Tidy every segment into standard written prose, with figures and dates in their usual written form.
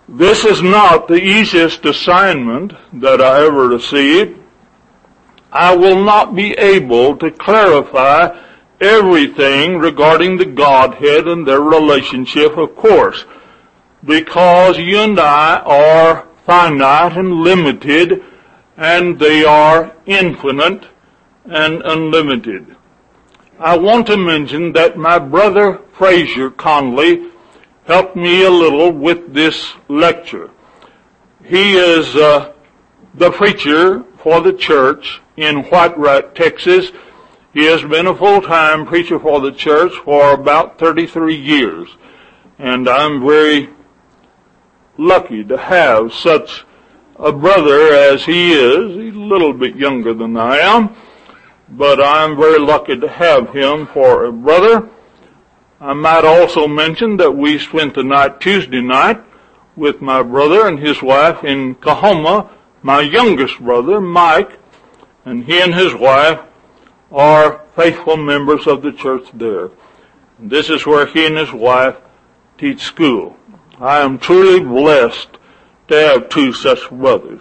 This is not the easiest assignment that I ever received. I will not be able to clarify everything regarding the Godhead and their relationship, of course, because you and I are finite and limited, and they are infinite and unlimited. I want to mention that my brother Fraser Conley helped me a little with this lecture. He is the preacher for the church in White Rock, Texas. He has been a full-time preacher for the church for about 33 years. And I'm very lucky to have such a brother as he is. He's a little bit younger than I am, but I'm very lucky to have him for a brother. I might also mention that we spent the night Tuesday night with my brother and his wife in Kahoma, my youngest brother, Mike, and he and his wife are faithful members of the church there. And this is where he and his wife teach school. I am truly blessed to have two such brothers.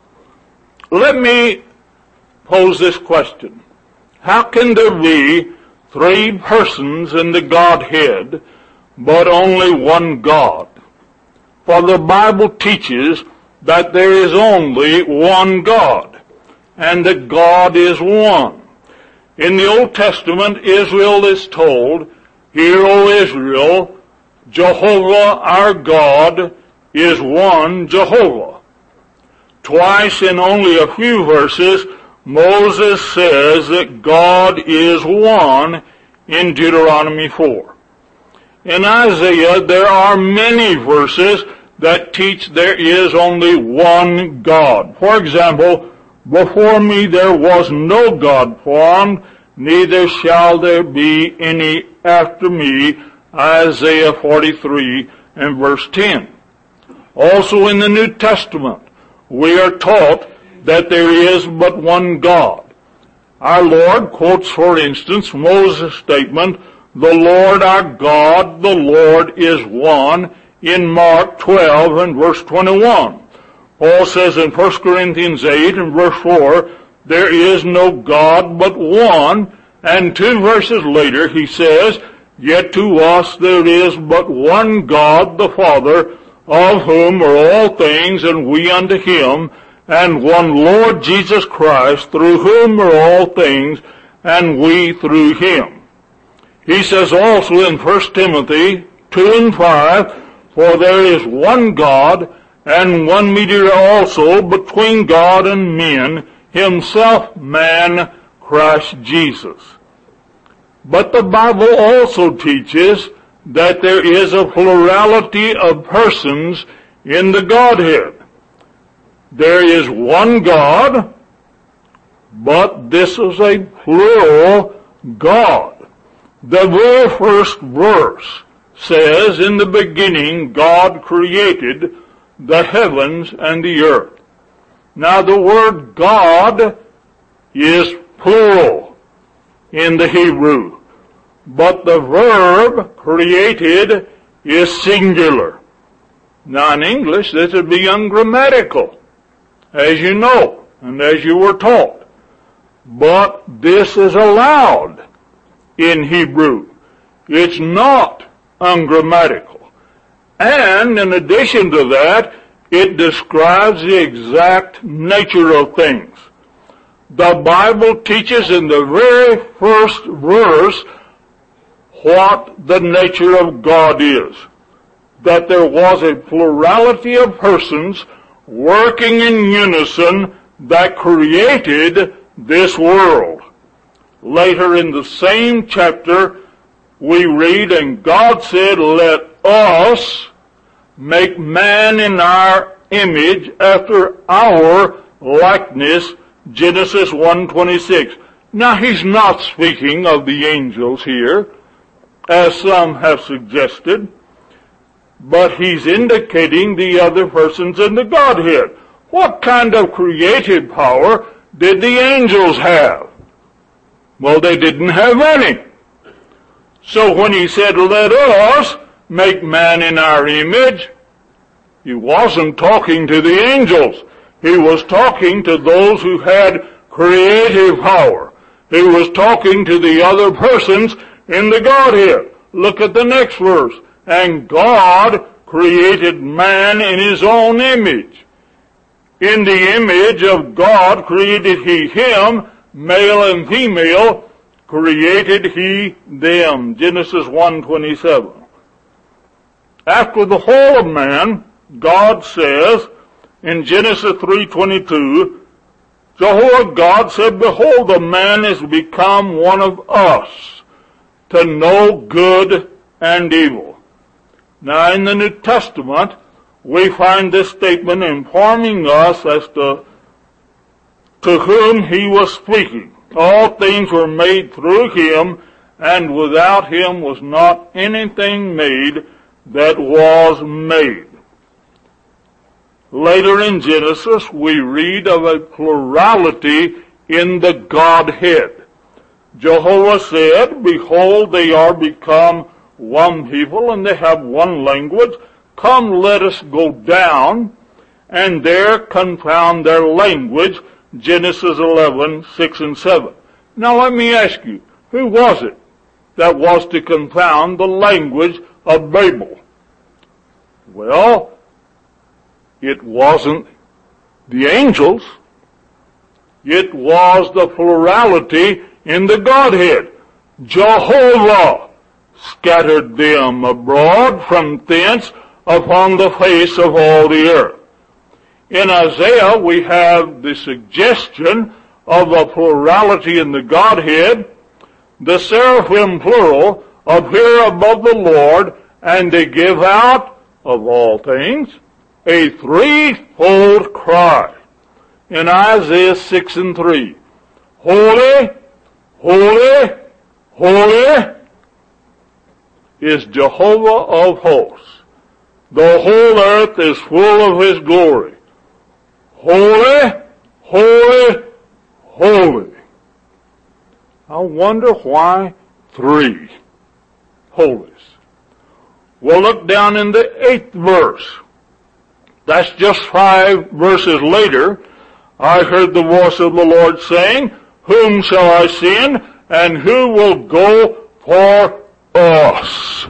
Let me pose this question. How can there be three persons in the Godhead, but only one God? For the Bible teaches that there is only one God, and that God is one. In the Old Testament, Israel is told, "Hear, O Israel, Jehovah our God is one Jehovah." Twice in only a few verses, Moses says that God is one in Deuteronomy 4. In Isaiah, there are many verses that teach there is only one God. For example, "Before me there was no God formed, neither shall there be any after me," Isaiah 43 and verse 10. Also in the New Testament, we are taught that there is but one God. Our Lord quotes, for instance, Moses' statement, "The Lord our God, the Lord is one," in Mark 12 and verse 21. Paul says in 1 Corinthians 8 and verse 4, "There is no God but one," and 2 verses later he says, "Yet to us there is but one God, the Father, of whom are all things, and we unto him, and one Lord Jesus Christ, through whom are all things, and we through him." He says also in 1 Timothy 2 and 5, "For there is one God, and one mediator also between God and men, himself man, Christ Jesus." But the Bible also teaches that there is a plurality of persons in the Godhead. There is one God, but this is a plural God. The very first verse says, "In the beginning God created the heavens and the earth." Now the word God is plural in the Hebrew, but the verb created is singular. Now in English this would be ungrammatical, as you know, and as you were taught. But this is allowed in Hebrew. It's not ungrammatical. And in addition to that, it describes the exact nature of things. The Bible teaches in the very first verse what the nature of God is. That there was a plurality of persons working in unison that created this world. Later in the same chapter, we read, "And God said, Let us make man in our image after our likeness," Genesis 1:26. Now he's not speaking of the angels here, as some have suggested, but he's indicating the other persons in the Godhead. What kind of creative power did the angels have? Well, they didn't have any. So when he said, "Let us make man in our image," He wasn't talking to the angels. He was talking to those who had creative power. He was talking to the other persons in the Godhead. Look at the next verse. And God created man in his own image. In the image of God created he him, male and female created he them. Genesis 1:27. After the fall of man, God says in Genesis 3:22, Jehovah God said, Behold, the man is become one of us, to know good and evil. Now in the New Testament, we find this statement informing us as to whom he was speaking. All things were made through him, and without him was not anything made that was made. Later in Genesis, we read of a plurality in the Godhead. Jehovah said, Behold, they are become one people, and they have one language. Come, let us go down, and there confound their language. Genesis 11:6 and 7. Now let me ask you, who was it that was to confound the language of Babel? Well, it wasn't the angels. It was the plurality in the Godhead. Jehovah scattered them abroad from thence upon the face of all the earth. In Isaiah, we have the suggestion of a plurality in the Godhead. The seraphim plural appear above the Lord, and they give out, of all things, a threefold cry. In Isaiah 6:3, Holy, holy, holy is Jehovah of hosts. The whole earth is full of his glory. Holy, holy, holy. I wonder why 3 holies. Well, look down in the 8th verse. That's just 5 verses later. I heard the voice of the Lord saying, Whom shall I send, and who will go for us?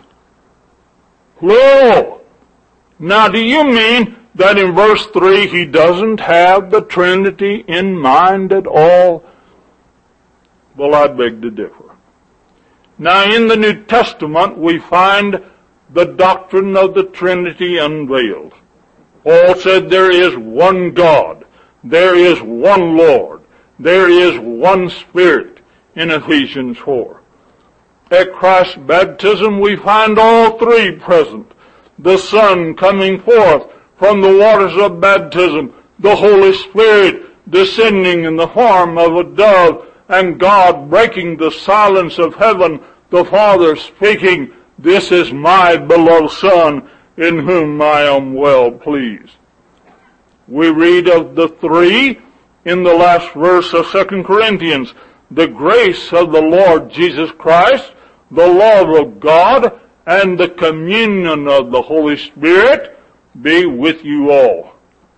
Plural. Now, do you mean that in verse 3 he doesn't have the Trinity in mind at all? Well, I beg to differ. Now, in the New Testament, we find the doctrine of the Trinity unveiled. Paul said there is one God, there is one Lord, there is one Spirit in Ephesians 4. At Christ's baptism, we find all 3 present. The Son coming forth from the waters of baptism, the Holy Spirit descending in the form of a dove, and God breaking the silence of heaven, the Father speaking, This is my beloved Son, in whom I am well pleased. We read of the 3 in the last verse of 2 Corinthians. The grace of the Lord Jesus Christ, the love of God, and the communion of the Holy Spirit be with you all.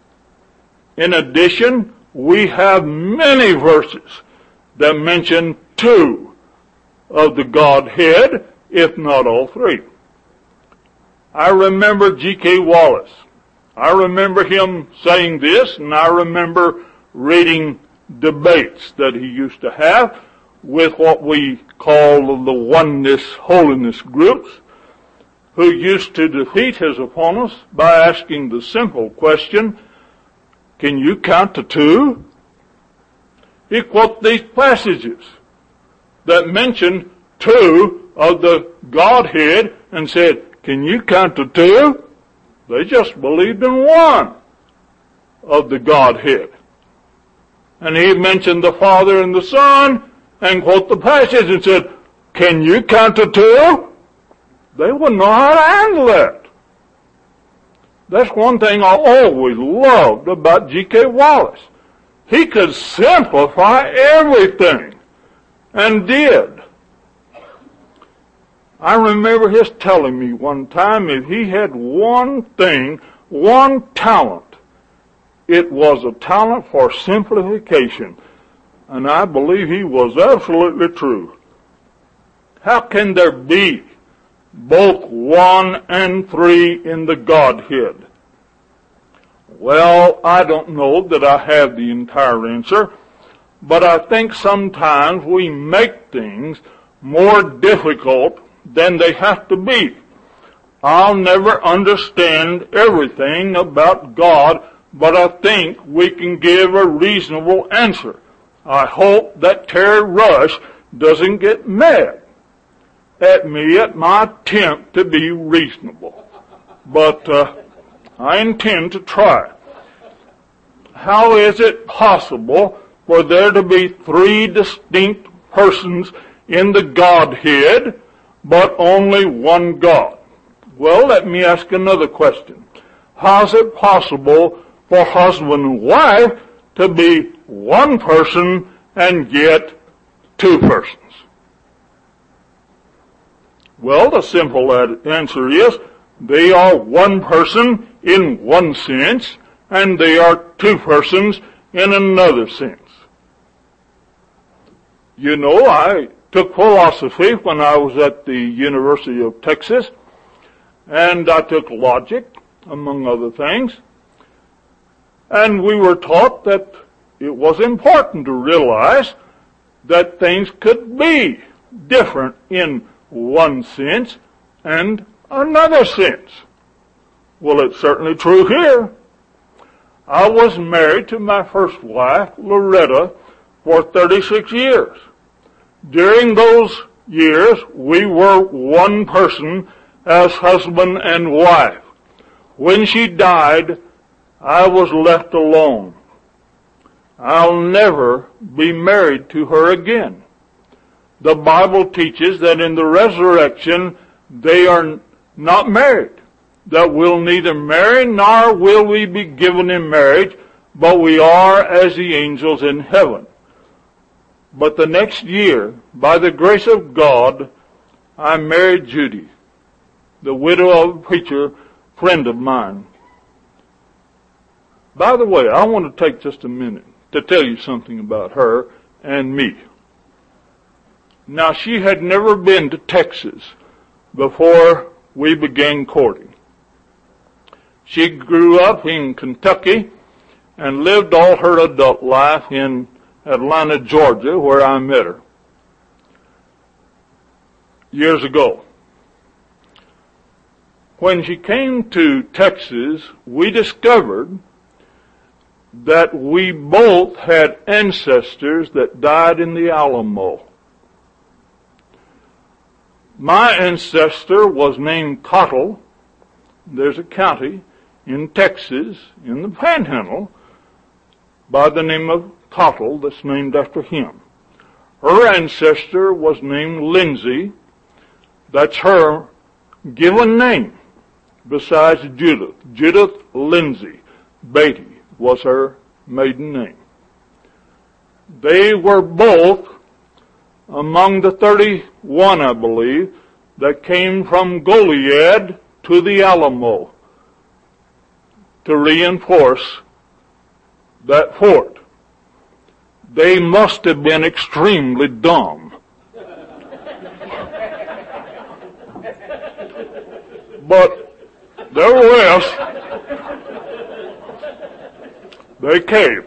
In addition, we have many verses that mention 2 of the Godhead, if not all 3. I remember G.K. Wallace. I remember him saying this, and I remember reading debates that he used to have with what we call the oneness holiness groups, who used to defeat his opponents by asking the simple question, Can you count to 2? He quoted these passages that mentioned 2 of the Godhead and said, Can you count to 2? They just believed in 1 of the Godhead. And he mentioned the Father and the Son and quote the passage and said, Can you count to 2? They wouldn't know how to handle that. That's one thing I always loved about G.K. Wallace. He could simplify everything, and did. I remember his telling me one time if he had one thing one talent. It was a talent for simplification. And I believe he was absolutely true. How can there be both 1 and 3 in the Godhead? Well, I don't know that I have the entire answer, but I think sometimes we make things more difficult than they have to be. I'll never understand everything about God, but I think we can give a reasonable answer. I hope that Terry Rush doesn't get mad at me at my attempt to be reasonable. But I intend to try. How is it possible for there to be 3 distinct persons in the Godhead, but only one God? Well, let me ask another question. How is it possible for husband and wife to be one person and yet 2 persons? Well, the simple answer is they are one person in one sense, and they are 2 persons in another sense. You know, I took philosophy when I was at the University of Texas, and I took logic, among other things. And we were taught that it was important to realize that things could be different in one sense and another sense. Well, it's certainly true here. I was married to my first wife, Loretta, for 36 years. During those years, we were one person as husband and wife. When she died, I was left alone. I'll never be married to her again. The Bible teaches that in the resurrection, they are not married. That we'll neither marry nor will we be given in marriage, but we are as the angels in heaven. But the next year, by the grace of God, I married Judy, the widow of a preacher friend of mine. By the way, I want to take just a minute to tell you something about her and me. Now, she had never been to Texas before we began courting. She grew up in Kentucky and lived all her adult life in Atlanta, Georgia, where I met her years ago. When she came to Texas, we discovered that we both had ancestors that died in the Alamo. My ancestor was named Cottle. There's a county in Texas, in the Panhandle, by the name of Cottle that's named after him. Her ancestor was named Lindsay. That's her given name, besides Judith. Judith Lindsay Beatty was her maiden name. They were both among the 31, I believe, that came from Goliad to the Alamo to reinforce that fort. They must have been extremely dumb. But nevertheless, they came.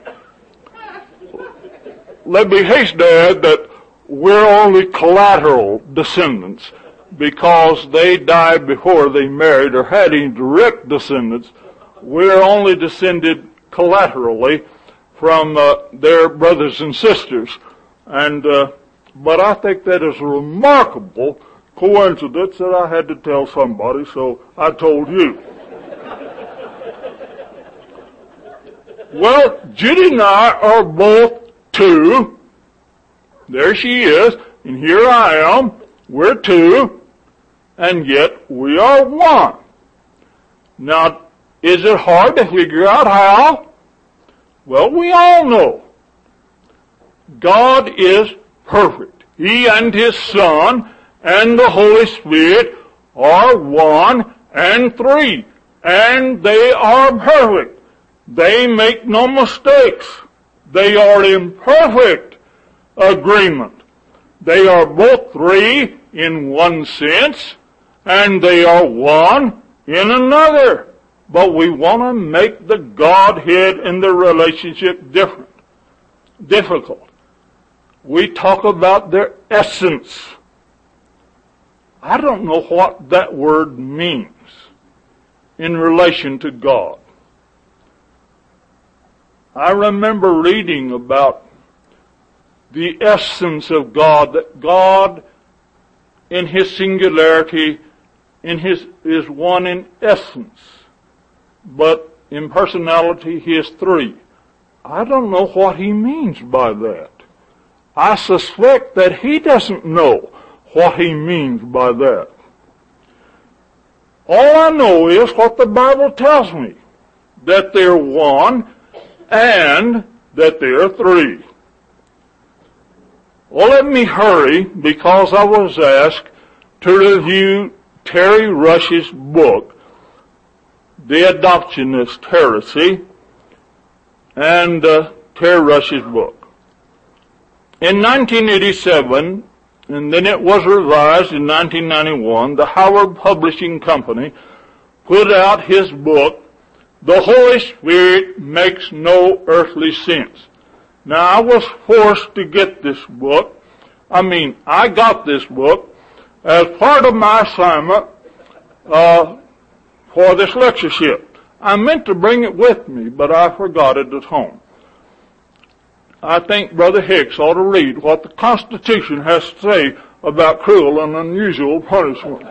Let me hasten to add that we're only collateral descendants because they died before they married or had any direct descendants. We're only descended collaterally from their brothers and sisters. But I think that is a remarkable coincidence that I had to tell somebody, so I told you. Well, Judy and I are both 2. There she is, and here I am. We're 2, and yet we are 1. Now, is it hard to figure out how? Well, we all know God is perfect. He and His Son and the Holy Spirit are 1 and 3. and they are perfect. They make no mistakes. They are in perfect agreement. They are both three in one sense, and they are one in another. But we want to make the Godhead and the relationship difficult. We talk about their essence. I don't know what that word means in relation to God. I remember reading about the essence of God, that God in His singularity is one in essence, but in personality He is three. I don't know what He means by that. I suspect that He doesn't know what He means by that. All I know is what the Bible tells me, that they're one and that there are three. Well, let me hurry, because I was asked to review Terry Rush's book, The Adoptionist Heresy, and Terry Rush's book. In 1987, and then it was revised in 1991, the Howard Publishing Company put out his book, The Holy Spirit Makes No Earthly Sense. Now, I was forced to get this book. I got this book as part of my assignment for this lectureship. I meant to bring it with me, but I forgot it at home. I think Brother Hicks ought to read what the Constitution has to say about cruel and unusual punishment.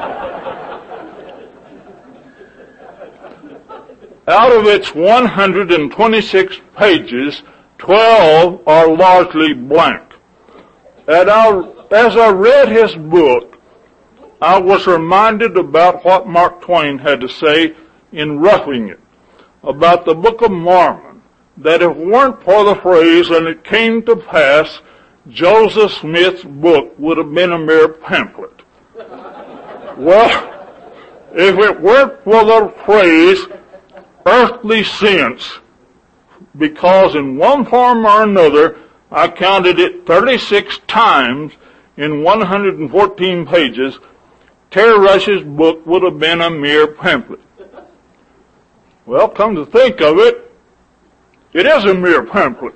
Out of its 126 pages, 12 are largely blank. As I read his book, I was reminded about what Mark Twain had to say in Roughing It, about the Book of Mormon, that if it weren't for the phrase, and it came to pass, Joseph Smith's book would have been a mere pamphlet. Well, if it weren't for the phrase, earthly sense, because in one form or another, I counted it 36 times in 114 pages, Terry Rush's book would have been a mere pamphlet. Well, come to think of it, it is a mere pamphlet.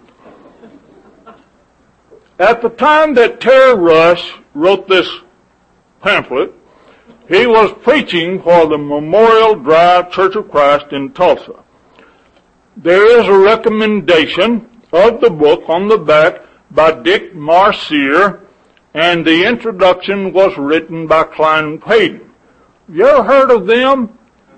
At the time that Terry Rush wrote this pamphlet, he was preaching for the Memorial Drive Church of Christ in Tulsa. There is a recommendation of the book on the back by Dick Marcier, and the introduction was written by Klein Payton. Have you ever heard of them?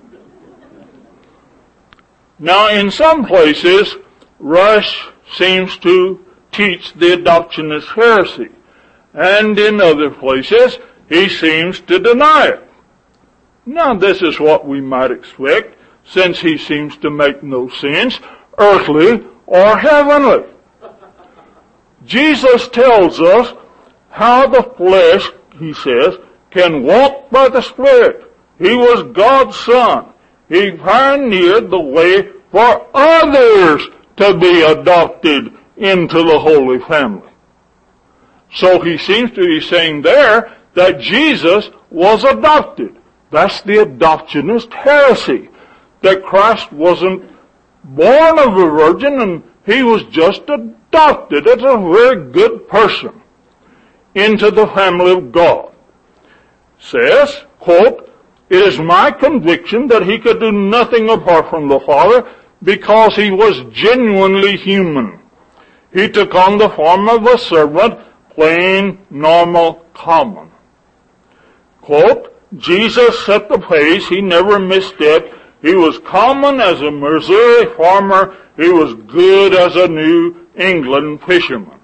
Now, in some places, Rush seems to teach the adoptionist heresy, and in other places, he seems to deny it. Now, this is what we might expect, since he seems to make no sense, earthly or heavenly. Jesus tells us how the flesh, he says, can walk by the Spirit. He was God's Son. He pioneered the way for others to be adopted into the Holy Family. So he seems to be saying there that Jesus was adopted. That's the adoptionist heresy, that Christ wasn't born of a virgin and he was just adopted as a very good person into the family of God. Says, quote, "It is my conviction that he could do nothing apart from the Father because he was genuinely human. He took on the form of a servant, plain, normal, common." Quote, "Jesus set the pace. He never misstepped. He was common as a Missouri farmer. He was good as a New England fisherman."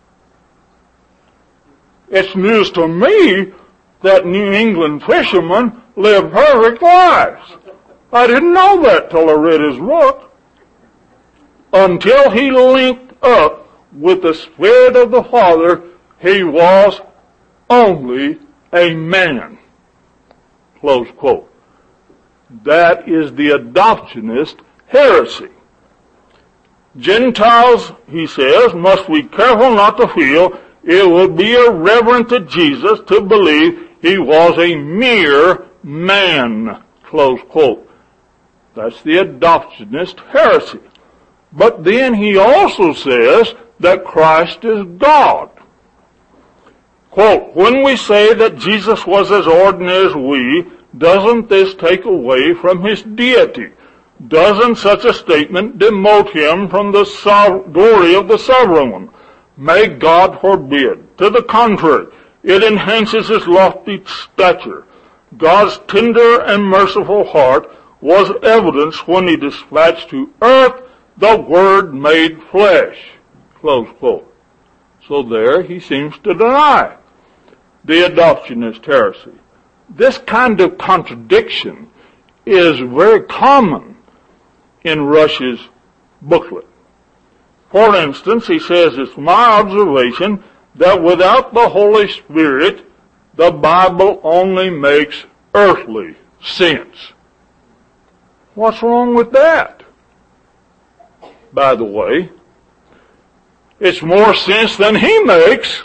It's news to me that New England fishermen live perfect lives. I didn't know that till I read his book. Until he linked up with the Spirit of the Father, he was only a man. Close quote. That is the adoptionist heresy. Gentiles, he says, must be careful not to feel it would be irreverent to Jesus to believe he was a mere man. Close quote. That's the adoptionist heresy. But then he also says that Christ is God. Quote, when we say that Jesus was as ordinary as we, doesn't this take away from his deity? Doesn't such a statement demote him from the glory of the sovereign one? May God forbid. To the contrary, it enhances his lofty stature. God's tender and merciful heart was evidenced when he dispatched to earth the Word made flesh. Close quote. So there he seems to deny the adoptionist heresy. This kind of contradiction is very common in Rush's booklet. For instance, he says, it's my observation that without the Holy Spirit, the Bible only makes earthly sense. What's wrong with that? By the way, it's more sense than he makes.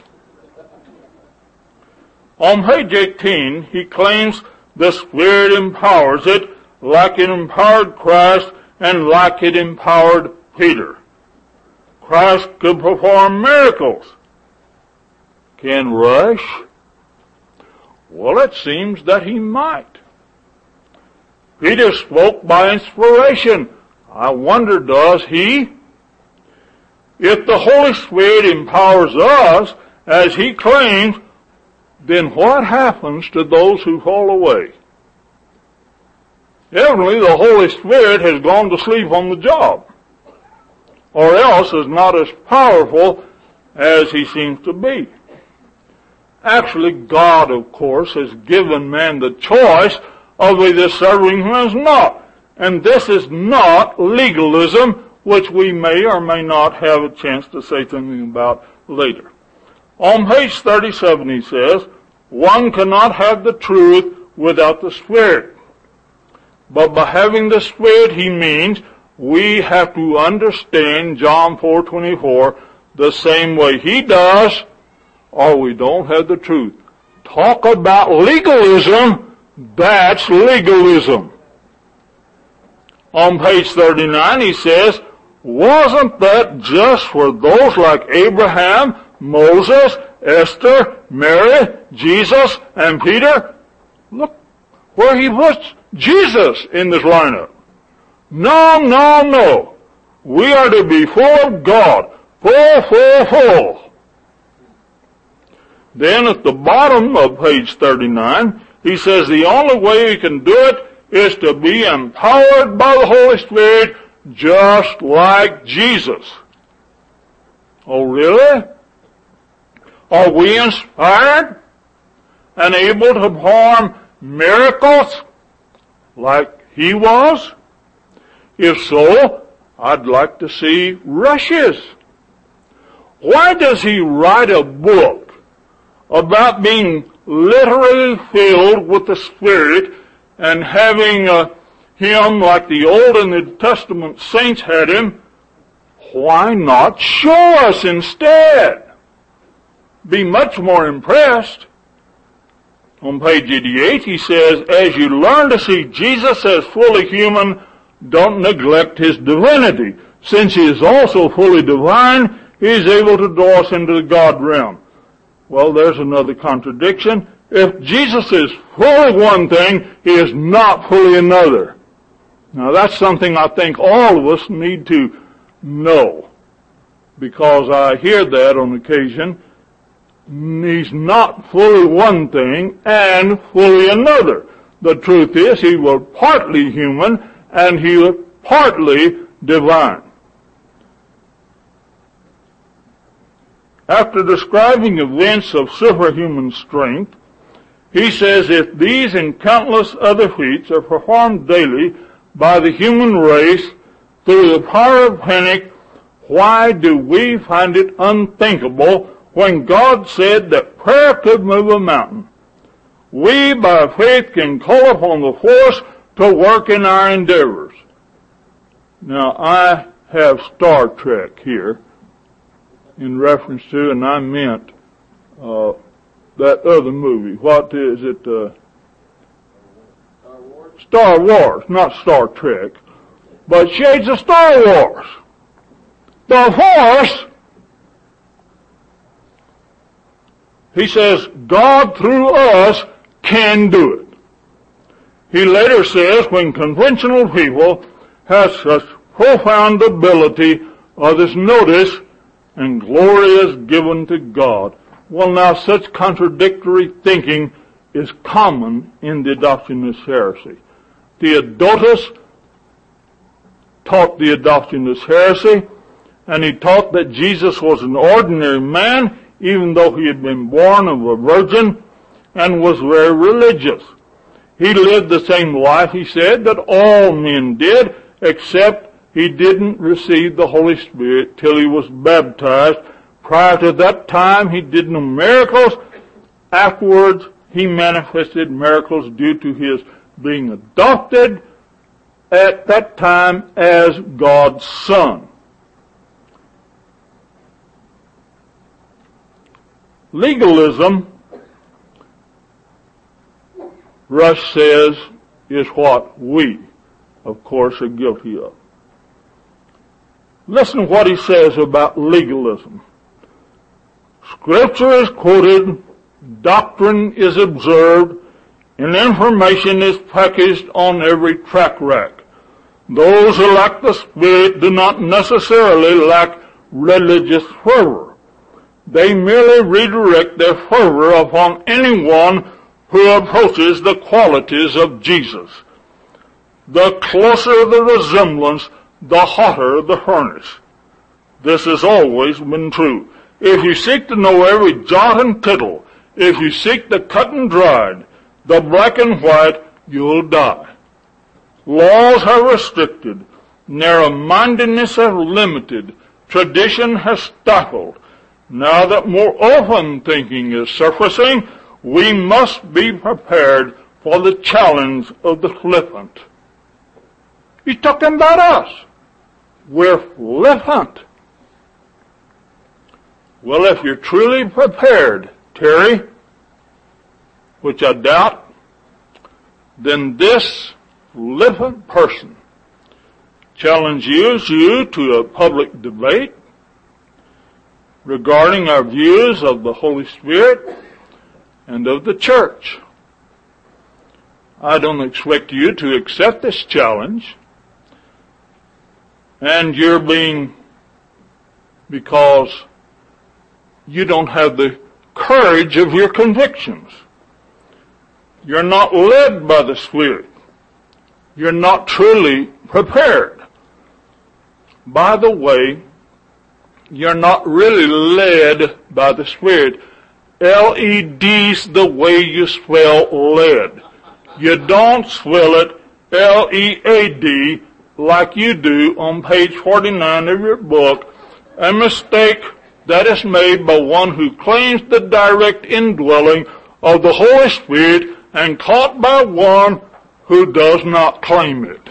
On page 18, he claims the Spirit empowers it like it empowered Christ and like it empowered Peter. Christ could perform miracles. Can Rush? Well, it seems that he might. Peter spoke by inspiration. I wonder, does he? If the Holy Spirit empowers us, as he claims, then what happens to those who fall away? Evidently, the Holy Spirit has gone to sleep on the job, or else is not as powerful as he seems to be. Actually, God, of course, has given man the choice of either serving him or not. And this is not legalism, which we may or may not have a chance to say something about later. On page 37 he says, one cannot have the truth without the Spirit. But by having the Spirit, he means we have to understand John 4:24 the same way he does, or we don't have the truth. Talk about legalism, that's legalism. On page 39 he says, wasn't that just for those like Abraham, Moses, Esther, Mary, Jesus, and Peter? Look where he puts Jesus in this lineup. No. We are to be full of God. Full. Then at the bottom of page 39, he says the only way you can do it is to be empowered by the Holy Spirit just like Jesus. Oh, really? Are we inspired and able to perform miracles like he was? If so, I'd like to see Rush's. Why does he write a book about being literally filled with the Spirit and having him like the Old and New Testament saints had him? Why not show us instead? Be much more impressed. On page 88 he says, as you learn to see Jesus as fully human, don't neglect his divinity. Since he is also fully divine, he is able to draw us into the God realm. Well, there's another contradiction. If Jesus is fully one thing, he is not fully another. Now that's something I think all of us need to know, because I hear that on occasion. He's not fully one thing and fully another. The truth is he was partly human and he was partly divine. After describing events of superhuman strength, he says, if these and countless other feats are performed daily by the human race through the power of panic, why do we find it unthinkable when God said that prayer could move a mountain? We by faith can call upon the force to work in our endeavors. Now, I have Star Trek here in reference to, and I meant that other movie. What is it? Star Wars, not Star Trek, but shades of Star Wars. The Force, he says, God through us can do it. He later says, when conventional people have such profound ability, others notice, and glory is given to God. Well, now, such contradictory thinking is common in the adoptionist heresy. Theodotus taught the adoptionist heresy, and he taught that Jesus was an ordinary man, even though he had been born of a virgin, and was very religious. He lived the same life, he said, that all men did, except he didn't receive the Holy Spirit till he was baptized. Prior to that time, he did no miracles. Afterwards, he manifested miracles due to his being adopted at that time as God's son. Legalism, Rush says, is what we, of course, are guilty of. Listen to what he says about legalism. Scripture is quoted, doctrine is observed, and information is packaged on every track rack. Those who lack the Spirit do not necessarily lack religious fervor. They merely redirect their fervor upon anyone who approaches the qualities of Jesus. The closer the resemblance, the hotter the furnace. This has always been true. If you seek to know every jot and tittle, if you seek the cut and dried, the black and white, you'll die. Laws have restricted, narrow-mindedness has limited, tradition has stifled. Now that more open thinking is surfacing, we must be prepared for the challenge of the flippant. He's talking about us. We're flippant. Well, if you're truly prepared, Terry, which I doubt, then this flippant person challenges you to a public debate regarding our views of the Holy Spirit and of the church. I don't expect you to accept this challenge, and you're being, because you don't have the courage of your convictions. You're not led by the Spirit. You're not truly prepared. By the way, you're not really led by the Spirit. L-E-D's the way you spell led. You don't spell it L-E-A-D like you do on page 49 of your book, a mistake that is made by one who claims the direct indwelling of the Holy Spirit and caught by one who does not claim it.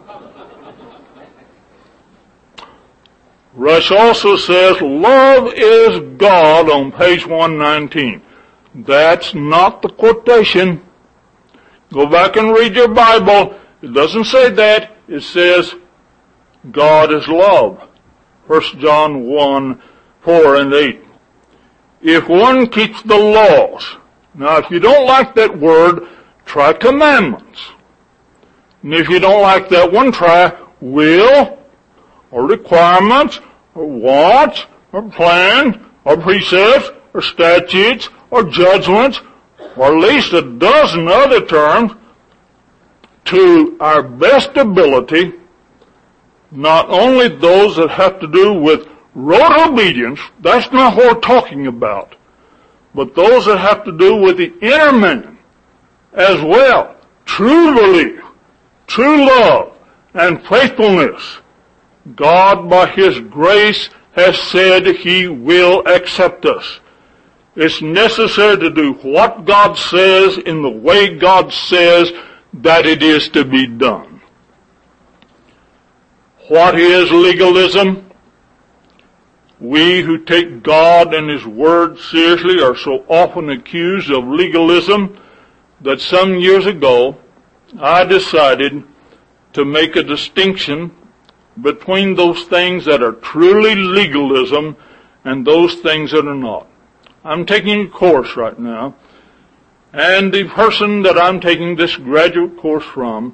Rush also says, love is God on page 119. That's not the quotation. Go back and read your Bible. It doesn't say that. It says, God is love. 1 John 1, 4 and 8. If one keeps the laws. Now, if you don't like that word, try commandments. And if you don't like that one, try will, or requirements, or wants, or plans, or precepts, or statutes, or judgments, or at least a dozen other terms, to our best ability, not only those that have to do with rote obedience, that's not what we're talking about, but those that have to do with the inner man as well, true belief, true love, and faithfulness. God, by His grace, has said He will accept us. It's necessary to do what God says in the way God says that it is to be done. What is legalism? We who take God and His Word seriously are so often accused of legalism that some years ago I decided to make a distinction between those things that are truly legalism and those things that are not. I'm taking a course right now, and the person that I'm taking this graduate course from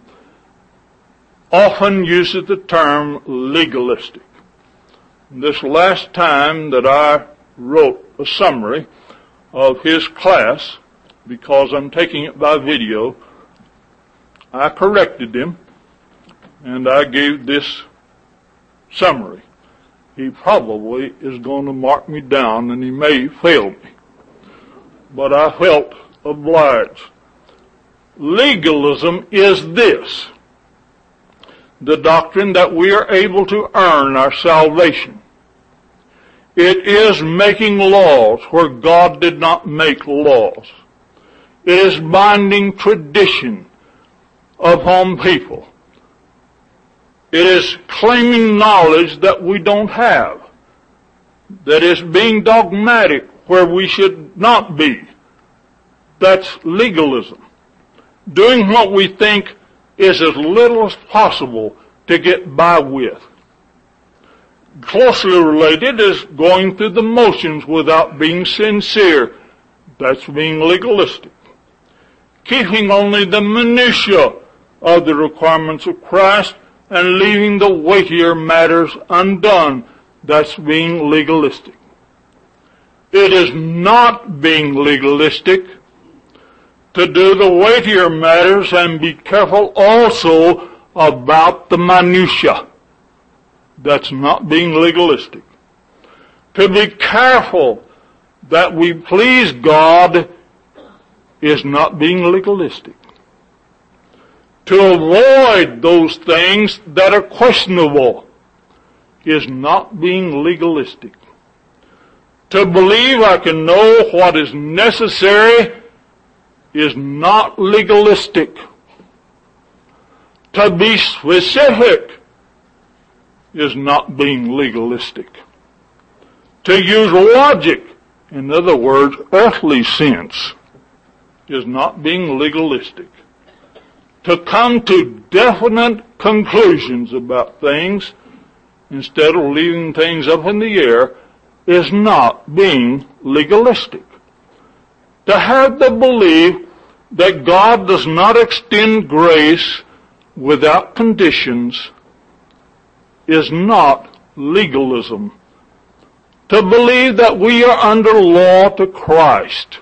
often uses the term legalistic. This last time that I wrote a summary of his class, because I'm taking it by video, I corrected him and I gave this summary. He probably is going to mark me down and he may fail me, but I felt obliged. Legalism is this: the doctrine that we are able to earn our salvation. It is making laws where God did not make laws. It is binding tradition upon people. It is claiming knowledge that we don't have. That is being dogmatic where we should not be. That's legalism. Doing what we think is as little as possible to get by with. Closely related is going through the motions without being sincere. That's being legalistic. Keeping only the minutiae of the requirements of Christ and leaving the weightier matters undone. That's being legalistic. It is not being legalistic to do the weightier matters and be careful also about the minutiae. That's not being legalistic. To be careful that we please God is not being legalistic. To avoid those things that are questionable is not being legalistic. To believe I can know what is necessary is not legalistic. To be specific is not being legalistic. To use logic, in other words, earthly sense, is not being legalistic. To come to definite conclusions about things instead of leaving things up in the air is not being legalistic. To have the belief that God does not extend grace without conditions is not legalism. To believe that we are under law to Christ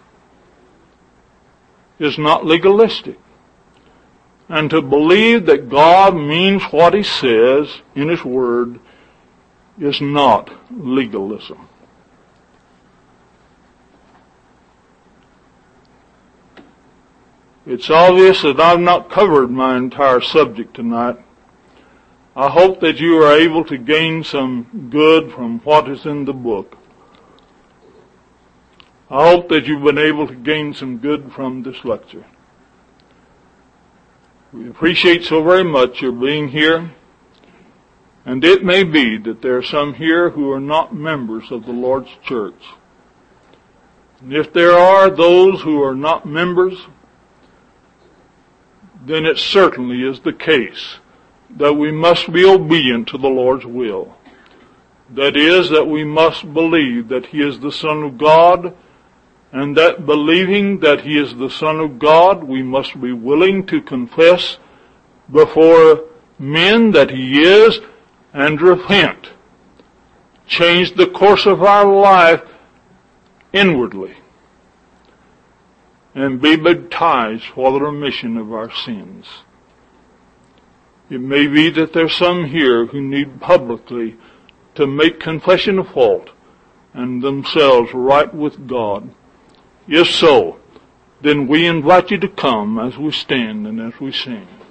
is not legalistic. And to believe that God means what He says in His Word is not legalism. It's obvious that I've not covered my entire subject tonight. I hope that you are able to gain some good from what is in the book. I hope that you've been able to gain some good from this lecture. We appreciate so very much your being here. And it may be that there are some here who are not members of the Lord's church. And if there are those who are not members, then it certainly is the case that we must be obedient to the Lord's will. That is, that we must believe that He is the Son of God, and that believing that He is the Son of God, we must be willing to confess before men that He is, and repent. Change the course of our life inwardly, and be baptized for the remission of our sins. It may be that there's some here who need publicly to make confession of fault and themselves right with God. If so, then we invite you to come as we stand and as we sing.